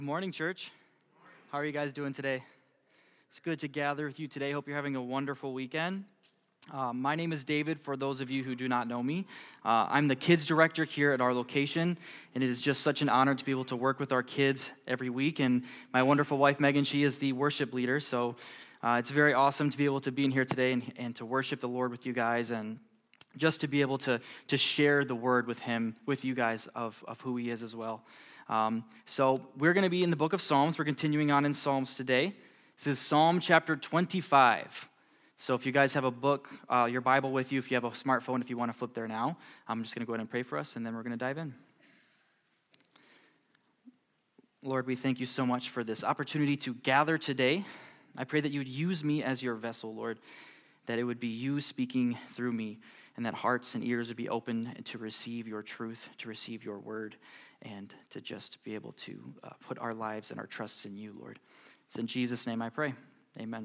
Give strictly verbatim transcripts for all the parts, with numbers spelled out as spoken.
Good morning, church. How are you guys doing today? It's good to gather with you today. Hope you're having a wonderful weekend. Uh, my name is David, for those of you who do not know me. Uh, I'm the kids director here at our location, and it is just such an honor to be able to work with our kids every week. And my wonderful wife, Megan, she is the worship leader, so uh, it's very awesome to be able to be in here today and, and to worship the Lord with you guys, and just to be able to, to share the word with him, with you guys, of, of who he is as well. Um, so we're going to be in the book of Psalms. We're continuing on in Psalms today. This is Psalm chapter twenty-five. So if you guys have a book, uh, your Bible with you, if you have a smartphone, if you want to flip there now, I'm just going to go ahead and pray for us, and then we're going to dive in. Lord, we thank you so much for this opportunity to gather today. I pray that you would use me as your vessel, Lord, that it would be you speaking through me, and that hearts and ears would be open to receive your truth, to receive your word, and to just be able to uh, put our lives and our trusts in you, Lord. It's in Jesus' name I pray. Amen.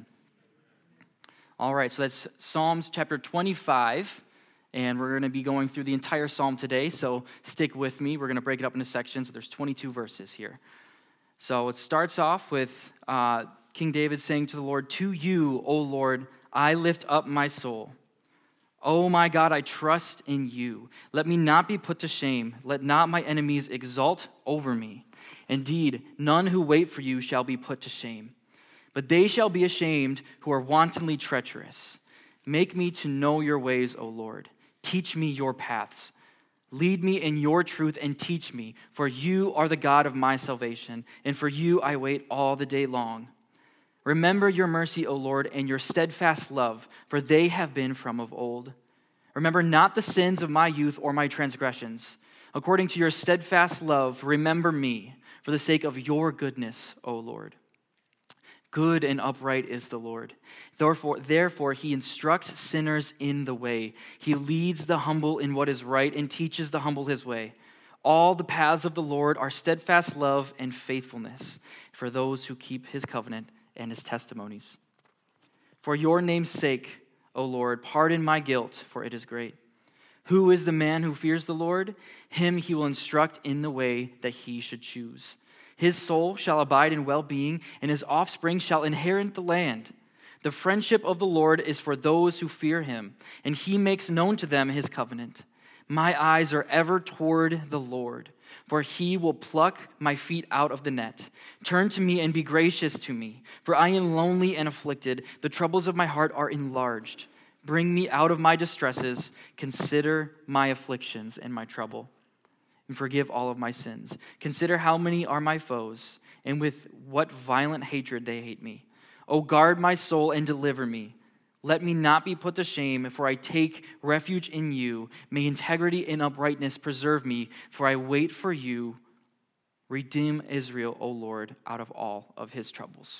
All right, so that's Psalms chapter twenty-five, and we're going to be going through the entire psalm today, so stick with me. We're going to break it up into sections, but there's twenty-two verses here. So it starts off with uh, King David saying to the Lord, "To you, O Lord, I lift up my soul. Oh my God, I trust in you. Let me not be put to shame. Let not my enemies exult over me. Indeed, none who wait for you shall be put to shame. But they shall be ashamed who are wantonly treacherous. Make me to know your ways, O Lord. Teach me your paths. Lead me in your truth and teach me, for you are the God of my salvation, and for you I wait all the day long. Remember your mercy, O Lord, and your steadfast love, for they have been from of old. Remember not the sins of my youth or my transgressions. According to your steadfast love, remember me, for the sake of your goodness, O Lord. Good and upright is the Lord. Therefore, therefore, he instructs sinners in the way. He leads the humble in what is right and teaches the humble his way. All the paths of the Lord are steadfast love and faithfulness for those who keep his covenant and his testimonies. For your name's sake, O Lord, pardon my guilt, for it is great. Who is the man who fears the Lord? Him he will instruct in the way that he should choose. His soul shall abide in well-being, and his offspring shall inherit the land. The friendship of the Lord is for those who fear him, and he makes known to them his covenant. My eyes are ever toward the Lord, for he will pluck my feet out of the net. Turn to me and be gracious to me, for I am lonely and afflicted. The troubles of my heart are enlarged. Bring me out of my distresses. Consider my afflictions and my trouble, and forgive all of my sins. Consider how many are my foes, and with what violent hatred they hate me. O guard my soul and deliver me. Let me not be put to shame, for I take refuge in you. May integrity and uprightness preserve me, for I wait for you. Redeem Israel, O Lord, out of all of his troubles."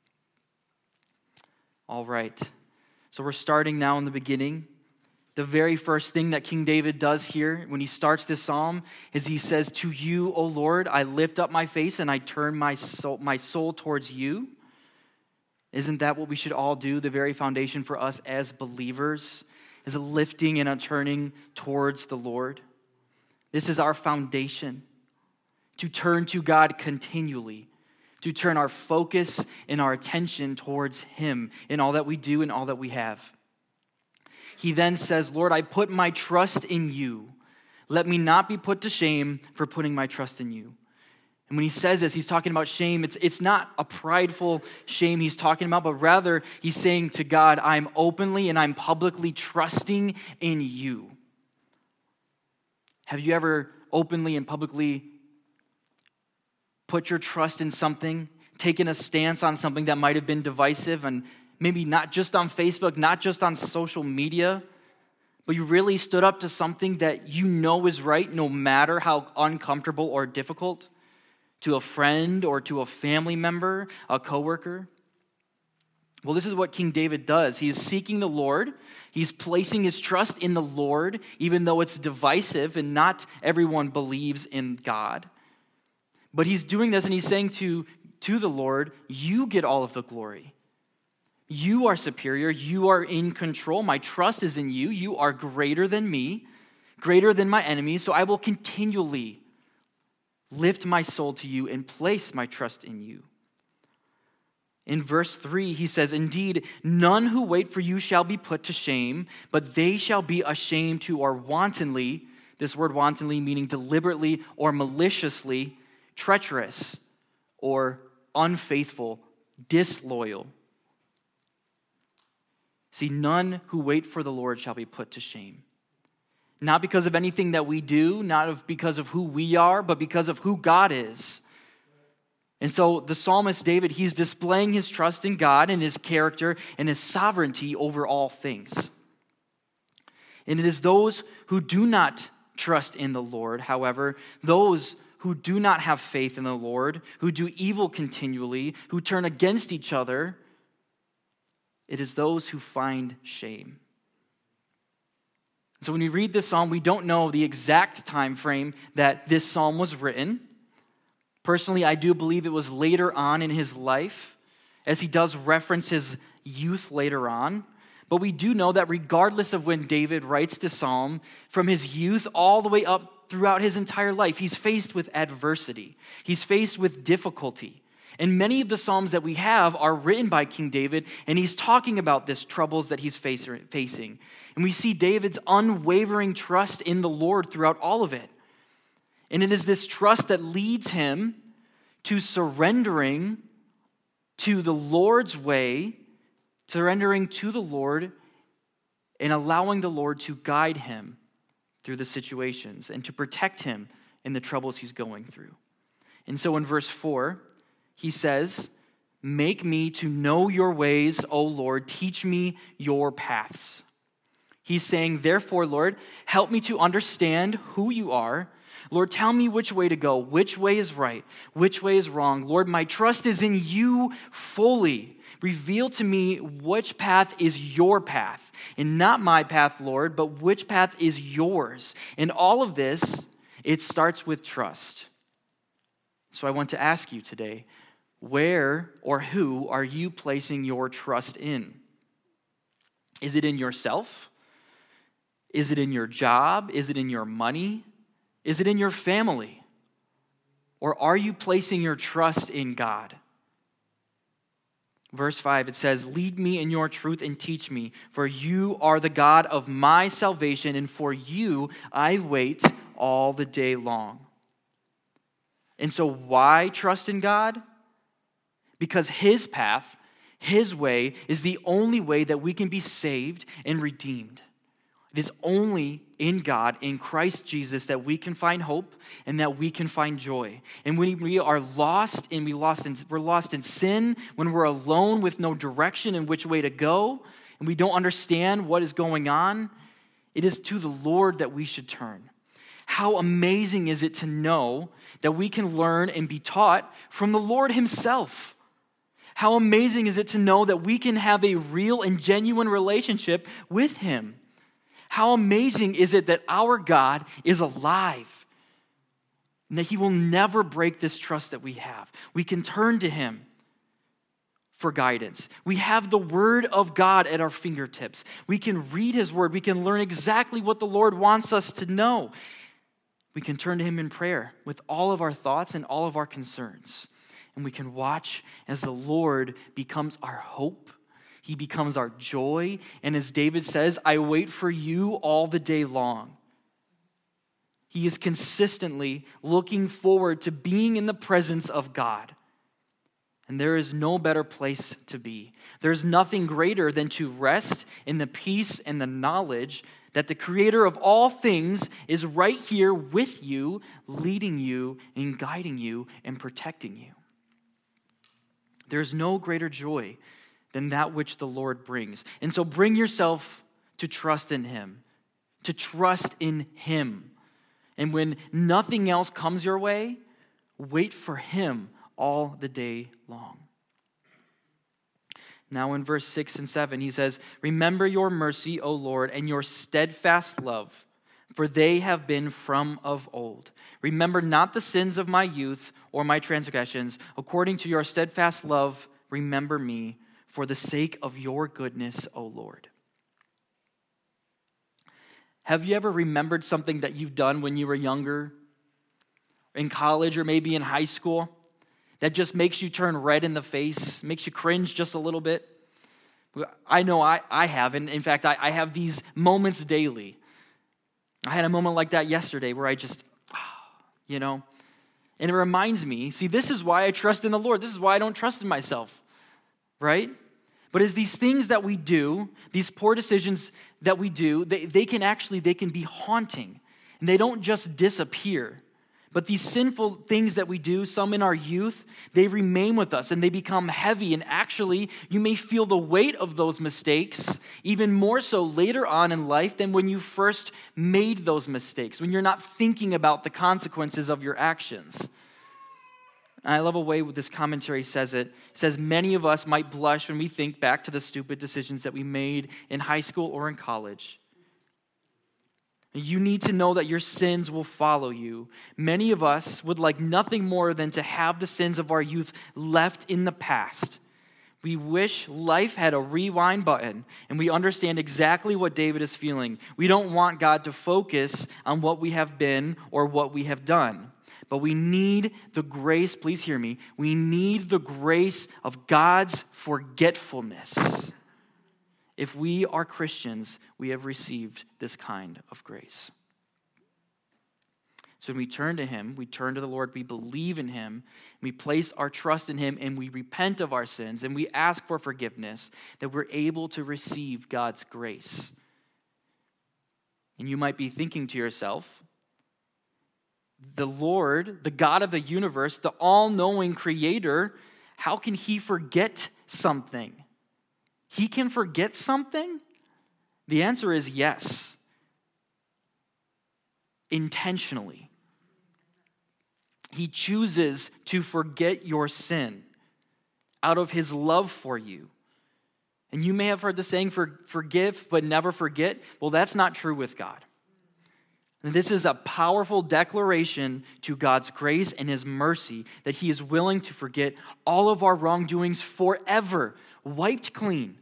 All right, so we're starting now in the beginning. The very first thing that King David does here when he starts this psalm is he says, "To you, O Lord, I lift up my face and I turn my soul, my soul towards you." Isn't that what we should all do? The very foundation for us as believers is a lifting and a turning towards the Lord. This is our foundation, to turn to God continually, to turn our focus and our attention towards him in all that we do and all that we have. He then says, "Lord, I put my trust in you. Let me not be put to shame for putting my trust in you." And when he says this, he's talking about shame. It's, it's not a prideful shame he's talking about, but rather he's saying to God, I'm openly and I'm publicly trusting in you. Have you ever openly and publicly put your trust in something, taken a stance on something that might have been divisive, and maybe not just on Facebook, not just on social media, but you really stood up to something that you know is right, no matter how uncomfortable or difficult? To a friend or to a family member, a coworker? Well, this is what King David does. He is seeking the Lord. He's placing his trust in the Lord, even though it's divisive and not everyone believes in God. But he's doing this and he's saying to, to the Lord, you get all of the glory. You are superior. You are in control. My trust is in you. You are greater than me, greater than my enemies. So I will continually lift my soul to you and place my trust in you. In verse three, he says, indeed, none who wait for you shall be put to shame, but they shall be ashamed who are wantonly, this word wantonly meaning deliberately or maliciously, treacherous or unfaithful, disloyal. See, none who wait for the Lord shall be put to shame. Not because of anything that we do, not because of who we are, but because of who God is. And so the psalmist David, he's displaying his trust in God and his character and his sovereignty over all things. And it is those who do not trust in the Lord, however, those who do not have faith in the Lord, who do evil continually, who turn against each other, it is those who find shame. So when we read this psalm, we don't know the exact time frame that this psalm was written. Personally, I do believe it was later on in his life, as he does reference his youth later on. But we do know that regardless of when David writes the psalm, from his youth all the way up throughout his entire life, he's faced with adversity. He's faced with difficulty. And many of the psalms that we have are written by King David, and he's talking about this troubles that he's facing. And we see David's unwavering trust in the Lord throughout all of it. And it is this trust that leads him to surrendering to the Lord's way, surrendering to the Lord, and allowing the Lord to guide him through the situations and to protect him in the troubles he's going through. And so in verse four, he says, make me to know your ways, O Lord, teach me your paths. He's saying, therefore, Lord, help me to understand who you are. Lord, tell me which way to go, which way is right, which way is wrong. Lord, my trust is in you fully. Reveal to me which path is your path, and not my path, Lord, but which path is yours. In all of this, it starts with trust. So I want to ask you today, where or who are you placing your trust in? Is it in yourself? Is it in your job? Is it in your money? Is it in your family? Or are you placing your trust in God? Verse five, it says, lead me in your truth and teach me, for you are the God of my salvation, and for you I wait all the day long. And so why trust in God? Because his path, his way, is the only way that we can be saved and redeemed. It is only in God, in Christ Jesus, that we can find hope and that we can find joy. And when we are lost and we lost in, we're lost in sin, when we're alone with no direction in which way to go, and we don't understand what is going on, it is to the Lord that we should turn. How amazing is it to know that we can learn and be taught from the Lord himself? How amazing is it to know that we can have a real and genuine relationship with him? How amazing is it that our God is alive and that he will never break this trust that we have. We can turn to him for guidance. We have the word of God at our fingertips. We can read his word. We can learn exactly what the Lord wants us to know. We can turn to him in prayer with all of our thoughts and all of our concerns. And we can watch as the Lord becomes our hope. He becomes our joy. And as David says, I wait for you all the day long. He is consistently looking forward to being in the presence of God. And there is no better place to be. There is nothing greater than to rest in the peace and the knowledge that the creator of all things is right here with you, leading you and guiding you and protecting you. There is no greater joy than that which the Lord brings. And so bring yourself to trust in him, to trust in him. And when nothing else comes your way, wait for him all the day long. Now in verse six and seven, he says, remember your mercy, O Lord, and your steadfast love, for they have been from of old. Remember not the sins of my youth or my transgressions. According to your steadfast love, remember me, for the sake of your goodness, O Lord. Have you ever remembered something that you've done when you were younger? in college or maybe in high school that just makes you turn red in the face, makes you cringe just a little bit? I know I, I have, and in fact, I, I have these moments daily. I had a moment like that yesterday where I just, you know, and it reminds me, see, this is why I trust in the Lord. This is why I don't trust in myself, right? But as these things that we do, these poor decisions that we do, they, they can actually, they can be haunting. And they don't just disappear. But these sinful things that we do, some in our youth, they remain with us and they become heavy. And actually, you may feel the weight of those mistakes even more so later on in life than when you first made those mistakes, when you're not thinking about the consequences of your actions. And I love a way this commentary says it. It says, many of us might blush when we think back to the stupid decisions that we made in high school or in college. You need to know that your sins will follow you. Many of us would like nothing more than to have the sins of our youth left in the past. We wish life had a rewind button, and we understand exactly what David is feeling. We don't want God to focus on what we have been or what we have done. But we need the grace, please hear me, we need the grace of God's forgetfulness. If we are Christians, we have received this kind of grace. So when we turn to him, we turn to the Lord, we believe in him, we place our trust in him, and we repent of our sins, and we ask for forgiveness, that we're able to receive God's grace. And you might be thinking to yourself, the Lord, the God of the universe, the all-knowing creator, how can he forget something? He can forget something? The answer is yes. Intentionally. He chooses to forget your sin out of his love for you. And you may have heard the saying, "For, forgive but never forget." Well, that's not true with God. And this is a powerful declaration to God's grace and his mercy that he is willing to forget all of our wrongdoings forever, wiped clean.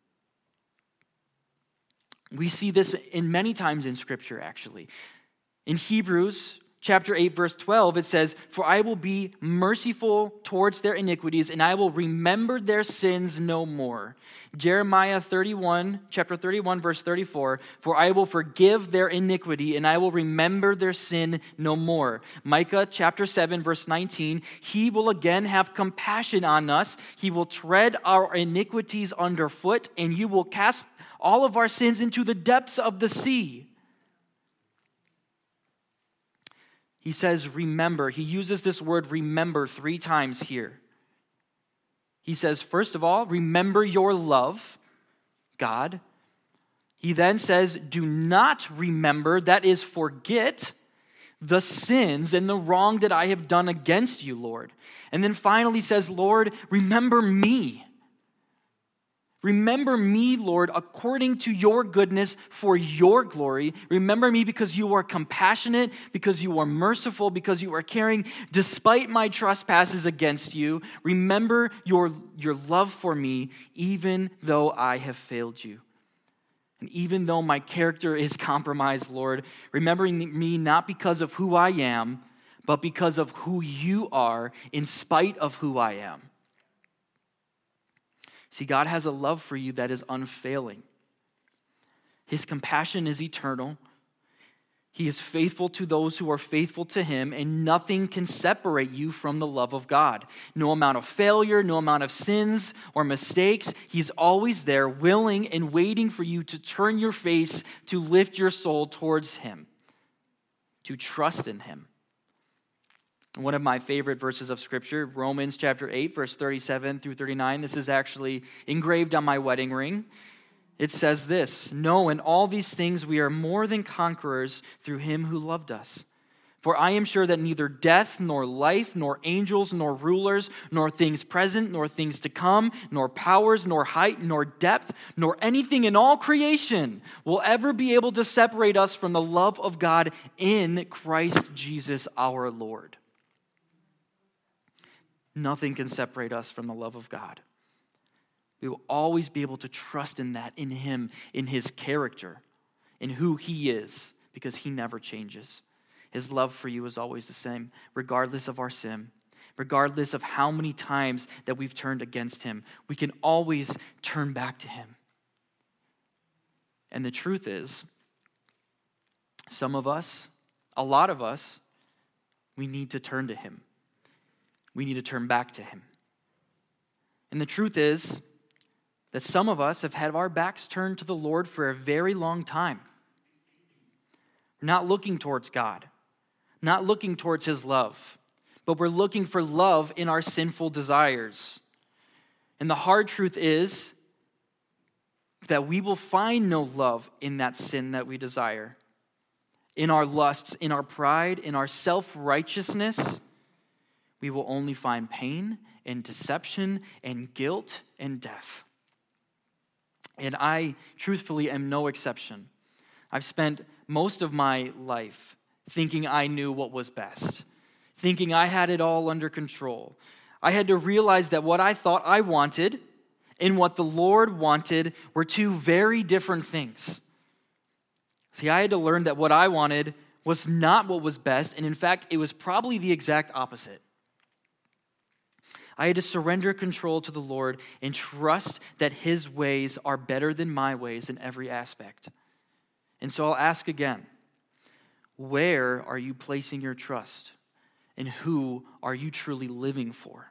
We see this in many times in Scripture, actually. In Hebrews chapter eight, verse twelve, it says, "For I will be merciful towards their iniquities, and I will remember their sins no more." Jeremiah thirty-one, chapter thirty-one, verse thirty-four, "For I will forgive their iniquity, and I will remember their sin no more." Micah chapter seven, verse nineteen, "He will again have compassion on us. He will tread our iniquities underfoot, and you will cast all of our sins into the depths of the sea." He says, remember. He uses this word remember three times here. He says, first of all, remember your love, God. He then says, do not remember, that is, forget the sins and the wrong that I have done against you, Lord. And then finally says, Lord, remember me. Remember me, Lord, according to your goodness for your glory. Remember me because you are compassionate, because you are merciful, because you are caring despite my trespasses against you. Remember your, your love for me, even though I have failed you. And even though my character is compromised, Lord, remembering me not because of who I am, but because of who you are in spite of who I am. See, God has a love for you that is unfailing. His compassion is eternal. He is faithful to those who are faithful to him, and nothing can separate you from the love of God. No amount of failure, no amount of sins or mistakes. He's always there, willing and waiting for you to turn your face, to lift your soul towards him, to trust in him. One of my favorite verses of Scripture, Romans chapter eight, verse thirty-seven through thirty-nine. This is actually engraved on my wedding ring. It says this, "No, in all these things we are more than conquerors through him who loved us. For I am sure that neither death, nor life, nor angels, nor rulers, nor things present, nor things to come, nor powers, nor height, nor depth, nor anything in all creation will ever be able to separate us from the love of God in Christ Jesus our Lord." Nothing can separate us from the love of God. We will always be able to trust in that, in him, in his character, in who he is, because he never changes. His love for you is always the same, regardless of our sin, regardless of how many times that we've turned against him. We can always turn back to him. And the truth is, some of us, a lot of us, we need to turn to him. We need to turn back to him. And the truth is that some of us have had our backs turned to the Lord for a very long time. We're not looking towards God, not looking towards his love, but we're looking for love in our sinful desires. And the hard truth is that we will find no love in that sin that we desire. In our lusts, in our pride, in our self-righteousness, we will only find pain and deception and guilt and death. And I truthfully am no exception. I've spent most of my life thinking I knew what was best, thinking I had it all under control. I had to realize that what I thought I wanted and what the Lord wanted were two very different things. See, I had to learn that what I wanted was not what was best, and in fact, it was probably the exact opposite. I had to surrender control to the Lord and trust that his ways are better than my ways in every aspect. And so I'll ask again, where are you placing your trust? And who are you truly living for?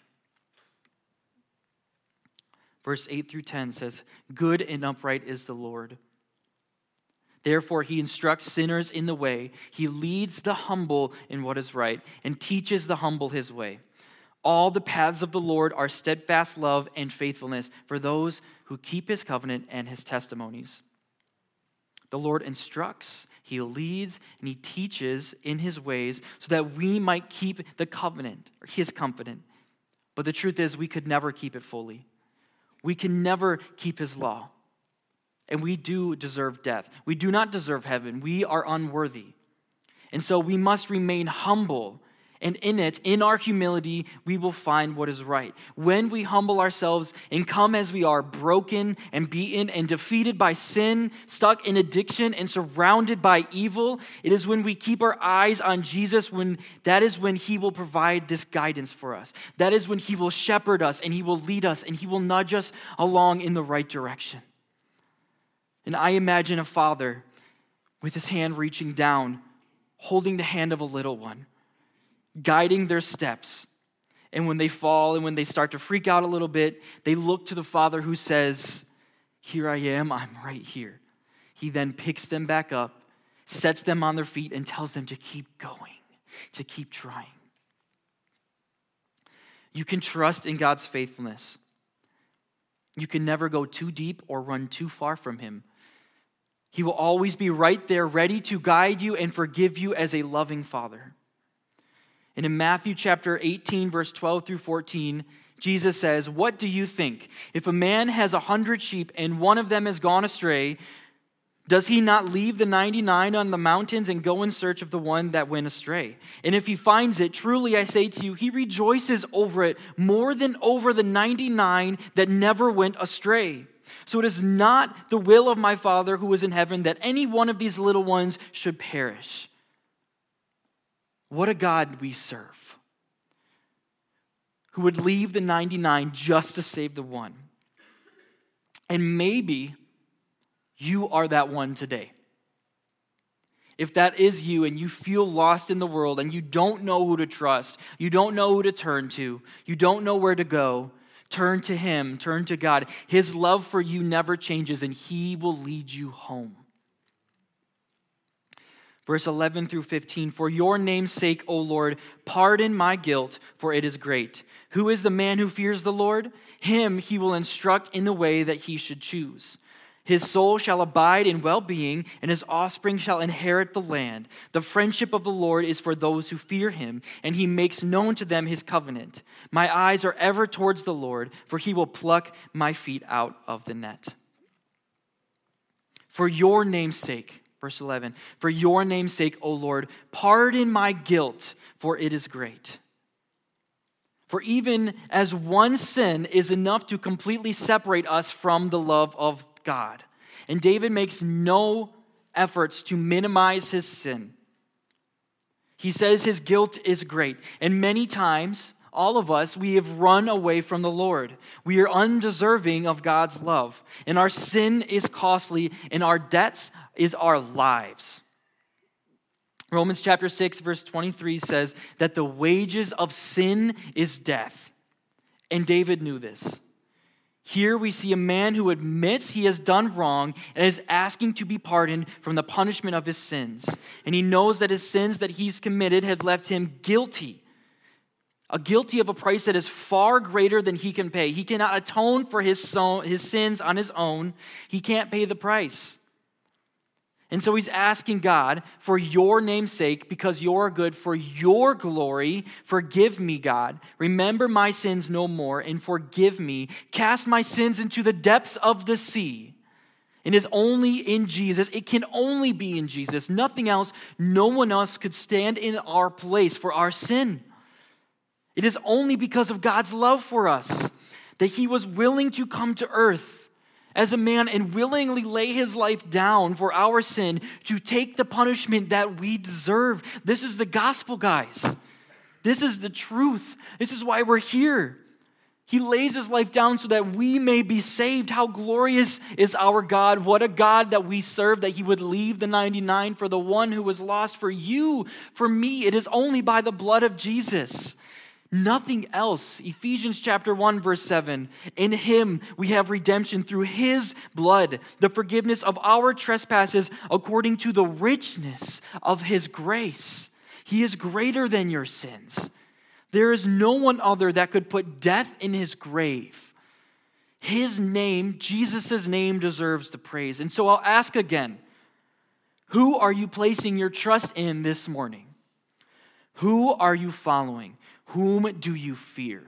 Verse eight through ten says, "Good and upright is the Lord. Therefore he instructs sinners in the way. He leads the humble in what is right and teaches the humble his way. All the paths of the Lord are steadfast love and faithfulness for those who keep his covenant and his testimonies." The Lord instructs, he leads, and he teaches in his ways so that we might keep the covenant, or his covenant. But the truth is, we could never keep it fully. We can never keep his law. And we do deserve death. We do not deserve heaven. We are unworthy. And so we must remain humble. And in it, in our humility, we will find what is right. When we humble ourselves and come as we are, broken and beaten and defeated by sin, stuck in addiction and surrounded by evil, it is when we keep our eyes on Jesus, when that is when he will provide this guidance for us. That is when he will shepherd us and he will lead us and he will nudge us along in the right direction. And I imagine a father with his hand reaching down, holding the hand of a little one, guiding their steps. And when they fall and when they start to freak out a little bit, they look to the Father who says, "Here I am, I'm right here." He then picks them back up, sets them on their feet, and tells them to keep going, to keep trying. You can trust in God's faithfulness. You can never go too deep or run too far from him. He will always be right there, ready to guide you and forgive you as a loving Father. And in Matthew chapter eighteen, verse twelve through fourteen, Jesus says, "What do you think? If a man has a hundred sheep and one of them has gone astray, does he not leave the ninety-nine on the mountains and go in search of the one that went astray? And if he finds it, truly I say to you, he rejoices over it more than over the ninety-nine that never went astray. So it is not the will of my Father who is in heaven that any one of these little ones should perish." What a God we serve, who would leave the ninety-nine just to save the one. And maybe you are that one today. If that is you and you feel lost in the world and you don't know who to trust, you don't know who to turn to, you don't know where to go, turn to him, turn to God. His love for you never changes and he will lead you home. Verse eleven through fifteen, "For your name's sake, O Lord, pardon my guilt, for it is great. Who is the man who fears the Lord? Him he will instruct in the way that he should choose. His soul shall abide in well-being, and his offspring shall inherit the land. The friendship of the Lord is for those who fear him, and he makes known to them his covenant. My eyes are ever towards the Lord, for he will pluck my feet out of the net." For your name's sake, verse eleven, "For your name's sake, O Lord, pardon my guilt, for it is great." For even as one sin is enough to completely separate us from the love of God. And David makes no efforts to minimize his sin. He says his guilt is great. And many times, all of us, we have run away from the Lord. We are undeserving of God's love. And our sin is costly, and our debts is our lives. Romans chapter six, verse twenty-three says that the wages of sin is death. And David knew this. Here we see a man who admits he has done wrong and is asking to be pardoned from the punishment of his sins. And he knows that his sins that he's committed have left him guilty. A guilty of a price that is far greater than he can pay. He cannot atone for his, so, his sins on his own. He can't pay the price. And so he's asking God, for your name's sake, because you're good, for your glory, forgive me, God. Remember my sins no more and forgive me. Cast my sins into the depths of the sea. It is only in Jesus. It can only be in Jesus. Nothing else, no one else could stand in our place for our sin. It is only because of God's love for us that he was willing to come to earth as a man and willingly lay his life down for our sin to take the punishment that we deserve. This is the gospel, guys. This is the truth. This is why we're here. He lays his life down so that we may be saved. How glorious is our God. What a God that we serve, that he would leave the ninety-nine for the one who was lost. For you, for me, it is only by the blood of Jesus. Nothing else. Ephesians chapter one, verse seven. In him we have redemption through his blood, the forgiveness of our trespasses according to the richness of his grace. He is greater than your sins. There is no one other that could put death in his grave. His name, Jesus' name, deserves the praise. And so I'll ask again, who are you placing your trust in this morning? Who are you following? Whom do you fear?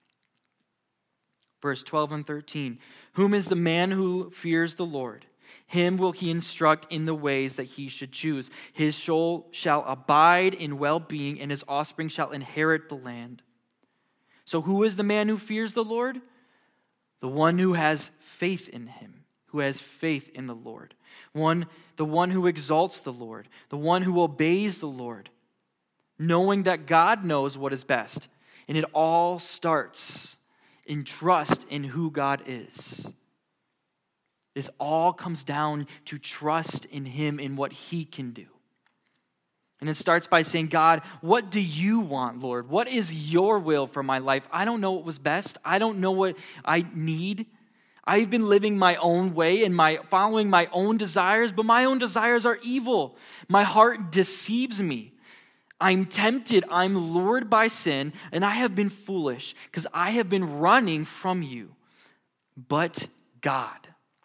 Verse twelve and thirteen. Whom is the man who fears the Lord? Him will he instruct in the ways that he should choose. His soul shall abide in well-being, and his offspring shall inherit the land. So who is the man who fears the Lord? The one who has faith in him, who has faith in the Lord. One, the one who exalts the Lord, the one who obeys the Lord, knowing that God knows what is best. And it all starts in trust in who God is. This all comes down to trust in him and what he can do. And it starts by saying, God, what do you want, Lord? What is your will for my life? I don't know what was best. I don't know what I need. I've been living my own way and my following my own desires, but my own desires are evil. My heart deceives me. I'm tempted, I'm lured by sin, and I have been foolish because I have been running from you. But God,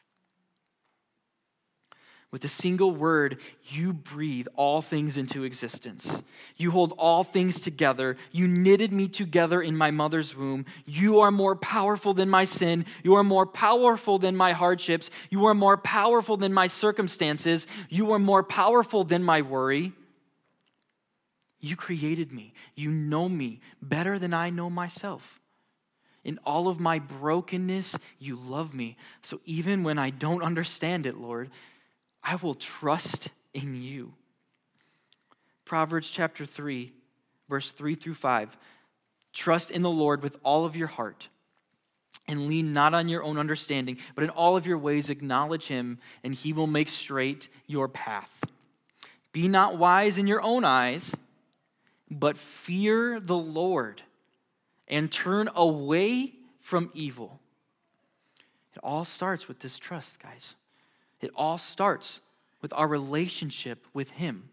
with a single word, you breathe all things into existence. You hold all things together. You knitted me together in my mother's womb. You are more powerful than my sin. You are more powerful than my hardships. You are more powerful than my circumstances. You are more powerful than my worry. You created me. You know me better than I know myself. In all of my brokenness, you love me. So even when I don't understand it, Lord, I will trust in you. Proverbs chapter three, verse three through five. Trust in the Lord with all of your heart and lean not on your own understanding, but in all of your ways acknowledge him, and he will make straight your path. Be not wise in your own eyes, but fear the Lord and turn away from evil. It all starts with this trust, guys. It all starts with our relationship with him.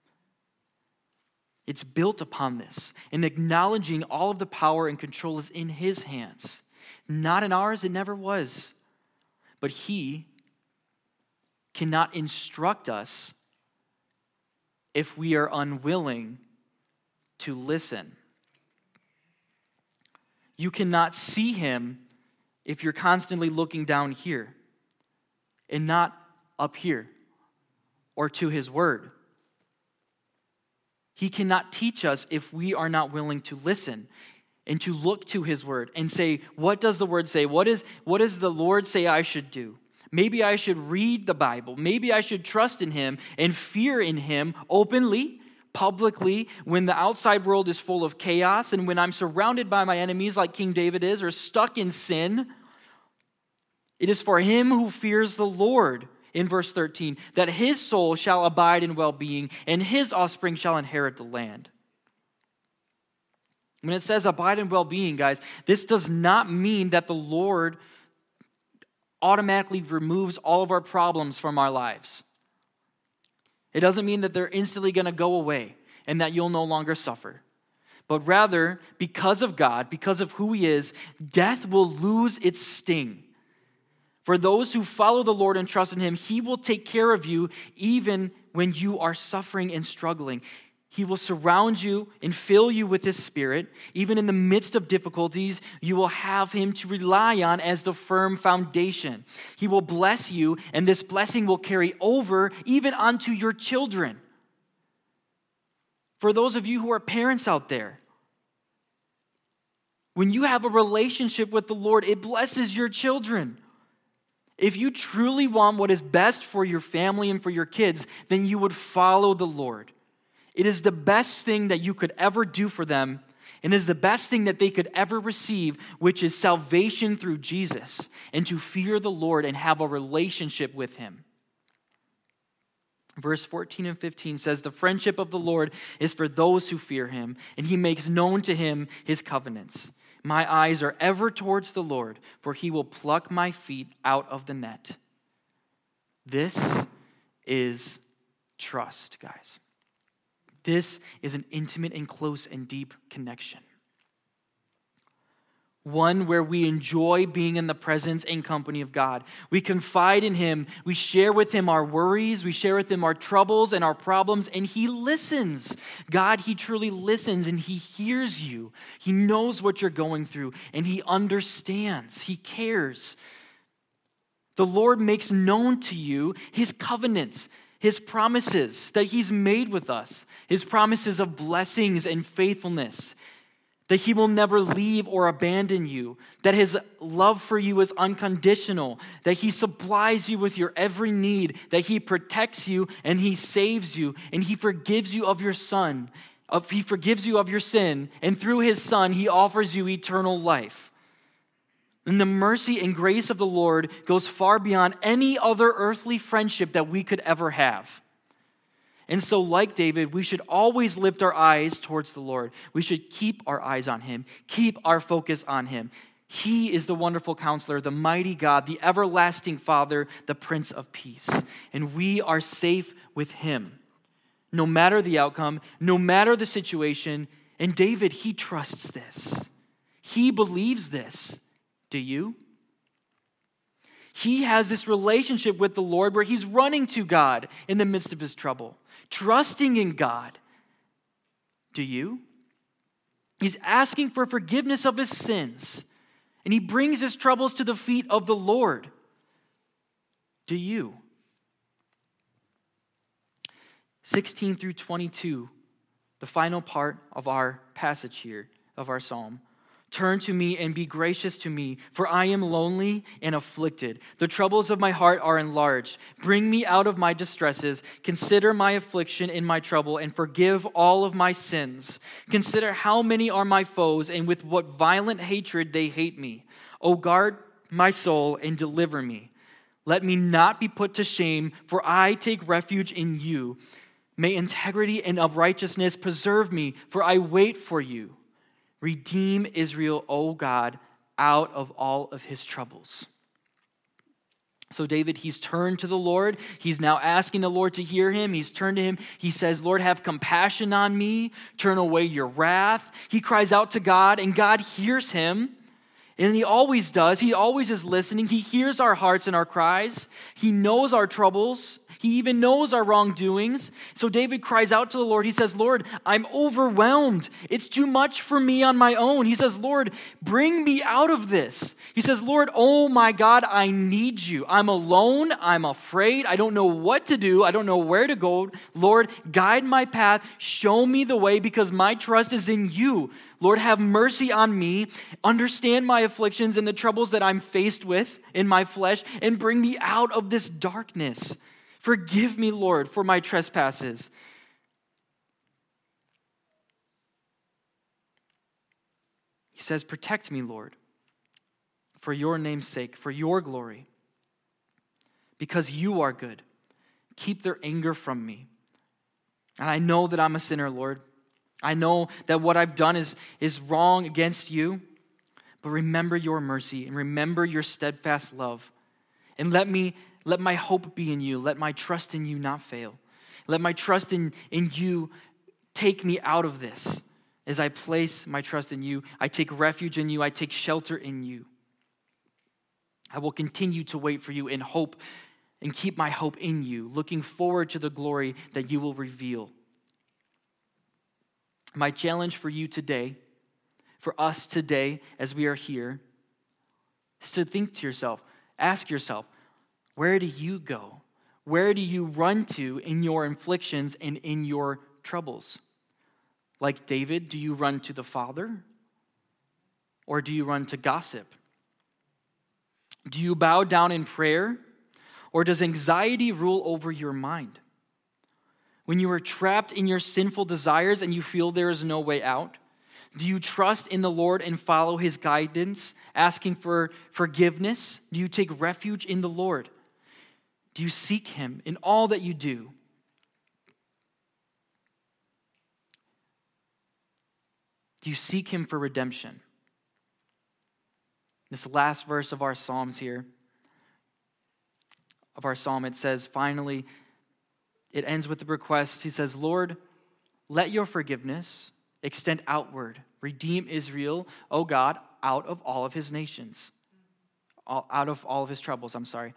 It's built upon this, and acknowledging all of the power and control is in his hands. Not in ours, it never was. But he cannot instruct us if we are unwilling to listen. You cannot see him if you're constantly looking down here and not up here or to his word. He cannot teach us if we are not willing to listen and to look to his word and say, what does the word say? What is, what does the Lord say I should do? Maybe I should read the Bible. Maybe I should trust in him and fear in him openly, publicly when the outside world is full of chaos and when I'm surrounded by my enemies like King David is or stuck in sin. It is for him who fears the Lord, in verse thirteen, that his soul shall abide in well-being and his offspring shall inherit the land. When it says abide in well-being, guys, this does not mean that the Lord automatically removes all of our problems from our lives. It doesn't mean that they're instantly going to go away and that you'll no longer suffer. But rather, because of God, because of who he is, death will lose its sting. For those who follow the Lord and trust in him, he will take care of you even when you are suffering and struggling. He will surround you and fill you with his Spirit. Even in the midst of difficulties, you will have him to rely on as the firm foundation. He will bless you, and this blessing will carry over even onto your children. For those of you who are parents out there, when you have a relationship with the Lord, it blesses your children. If you truly want what is best for your family and for your kids, then you would follow the Lord. It is the best thing that you could ever do for them, and is the best thing that they could ever receive, which is salvation through Jesus, and to fear the Lord and have a relationship with him. Verse fourteen and fifteen says, the friendship of the Lord is for those who fear him, and he makes known to him his covenants. My eyes are ever towards the Lord, for he will pluck my feet out of the net. This is trust, guys. This is an intimate and close and deep connection. One where we enjoy being in the presence and company of God. We confide in him. We share with him our worries. We share with him our troubles and our problems. And he listens. God, he truly listens and he hears you. He knows what you're going through and he understands. He cares. The Lord makes known to you his covenants, his promises that he's made with us, his promises of blessings and faithfulness, that he will never leave or abandon you, that his love for you is unconditional, that he supplies you with your every need, that he protects you and he saves you, and he forgives you of your son, of, he forgives you of your sin, and through his son he offers you eternal life. And the mercy and grace of the Lord goes far beyond any other earthly friendship that we could ever have. And so, like David, we should always lift our eyes towards the Lord. We should keep our eyes on him, keep our focus on him. He is the wonderful counselor, the mighty God, the everlasting Father, the Prince of Peace. And we are safe with him, no matter the outcome, no matter the situation. And David, he trusts this. He believes this. Do you? He has this relationship with the Lord where he's running to God in the midst of his trouble, trusting in God. Do you? He's asking for forgiveness of his sins, and he brings his troubles to the feet of the Lord. Do you? sixteen through twenty-two, the final part of our passage here, of our psalm. Turn to me and be gracious to me, for I am lonely and afflicted. The troubles of my heart are enlarged. Bring me out of my distresses. Consider my affliction and my trouble, and forgive all of my sins. Consider how many are my foes, and with what violent hatred they hate me. O guard my soul and deliver me. Let me not be put to shame, for I take refuge in you. May integrity and uprightness preserve me, for I wait for you. Redeem Israel, O God, out of all of his troubles. So David, he's turned to the Lord. He's now asking the Lord to hear him. He's turned to him. He says, Lord, have compassion on me. Turn away your wrath. He cries out to God, and God hears him. And he always does. He always is listening. He hears our hearts and our cries. He knows our troubles. He even knows our wrongdoings. So David cries out to the Lord. He says, Lord, I'm overwhelmed. It's too much for me on my own. He says, Lord, bring me out of this. He says, Lord, oh my God, I need you. I'm alone. I'm afraid. I don't know what to do. I don't know where to go. Lord, guide my path. Show me the way, because my trust is in you. Lord, have mercy on me. Understand my afflictions and the troubles that I'm faced with in my flesh, and bring me out of this darkness. Forgive me, Lord, for my trespasses. He says, protect me, Lord, for your name's sake, for your glory, because you are good. Keep their anger from me. And I know that I'm a sinner, Lord. I know that what I've done is, is wrong against you, but remember your mercy and remember your steadfast love. And let me, let my hope be in you. Let my trust in you not fail. Let my trust in, in you take me out of this. As I place my trust in you, I take refuge in you, I take shelter in you. I will continue to wait for you in hope and keep my hope in you, looking forward to the glory that you will reveal. My challenge for you today, for us today as we are here, is to think to yourself, ask yourself, where do you go? Where do you run to in your afflictions and in your troubles? Like David, do you run to the Father? Or do you run to gossip? Do you bow down in prayer? Or does anxiety rule over your mind? When you are trapped in your sinful desires and you feel there is no way out, do you trust in the Lord and follow his guidance, asking for forgiveness? Do you take refuge in the Lord? Do you seek him in all that you do? Do you seek him for redemption? This last verse of our Psalms here, of our psalm, it says, finally, it ends with the request. He says, Lord, let your forgiveness extend outward. Redeem Israel, O God, out of all of his nations. All, out of all of his troubles, I'm sorry.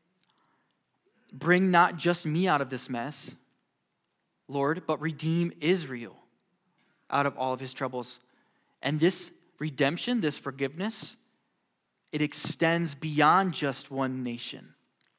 Bring not just me out of this mess, Lord, but redeem Israel out of all of his troubles. And this redemption, this forgiveness, it extends beyond just one nation.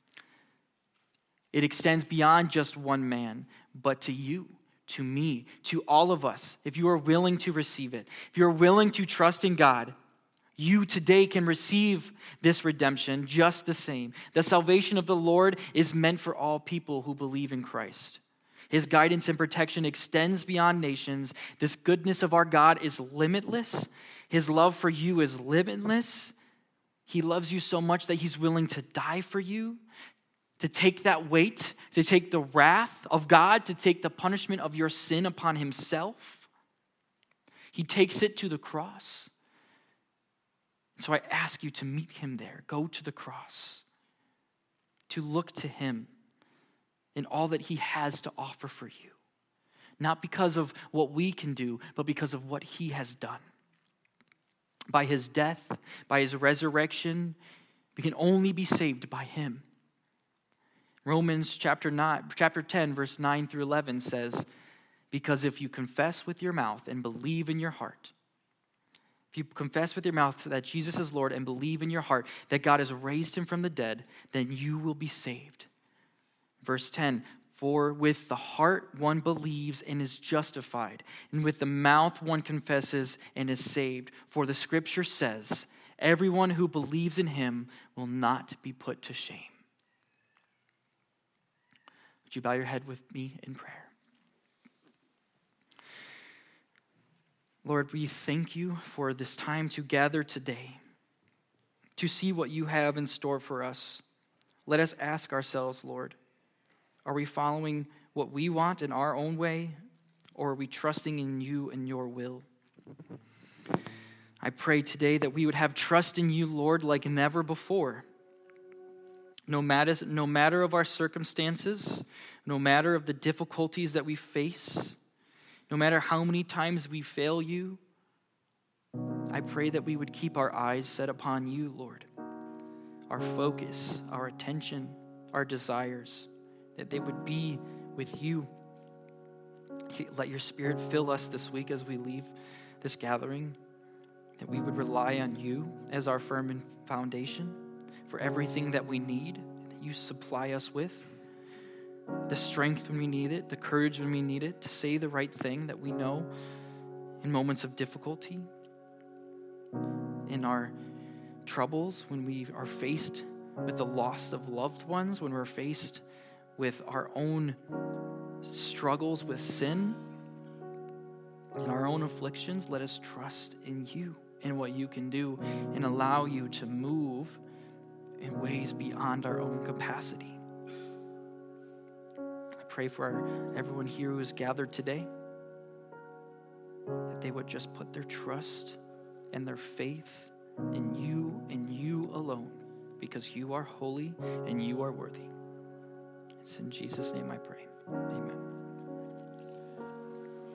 It extends beyond just one man, but to you, to me, to all of us. If you are willing to receive it, if you're willing to trust in God, you today can receive this redemption just the same. The salvation of the Lord is meant for all people who believe in Christ. His guidance and protection extends beyond nations. This goodness of our God is limitless. His love for you is limitless. He loves you so much that he's willing to die for you, to take that weight, to take the wrath of God, to take the punishment of your sin upon himself. He takes it to the cross. So I ask you to meet him there. Go to the cross. To look to him in all that he has to offer for you. Not because of what we can do, but because of what he has done. By his death, by his resurrection, we can only be saved by him. Romans chapter nine, chapter ten, verse nine through eleven says, because if you confess with your mouth and believe in your heart, if you confess with your mouth that Jesus is Lord and believe in your heart that God has raised him from the dead, then you will be saved. Verse ten, for with the heart one believes and is justified, and with the mouth one confesses and is saved. For the scripture says, everyone who believes in him will not be put to shame. Would you bow your head with me in prayer? Lord, we thank you for this time to gather today, to see what you have in store for us. Let us ask ourselves, Lord, are we following what we want in our own way, or are we trusting in you and your will? I pray today that we would have trust in you, Lord, like never before. No matter, no matter of our circumstances, no matter of the difficulties that we face, no matter how many times we fail you, I pray that we would keep our eyes set upon you, Lord. Our focus, our attention, our desires, that they would be with you. Let your Spirit fill us this week as we leave this gathering, that we would rely on you as our firm foundation for everything that we need, that you supply us with, the strength when we need it, the courage when we need it, to say the right thing that we know in moments of difficulty, in our troubles, when we are faced with the loss of loved ones, when we're faced with our own struggles with sin, in our own afflictions. Let us trust in you in what you can do and allow you to move in ways beyond our own capacity. I pray for our, everyone here who is gathered today, that they would just put their trust and their faith in you and you alone, because you are holy and you are worthy. It's in Jesus' name I pray. Amen.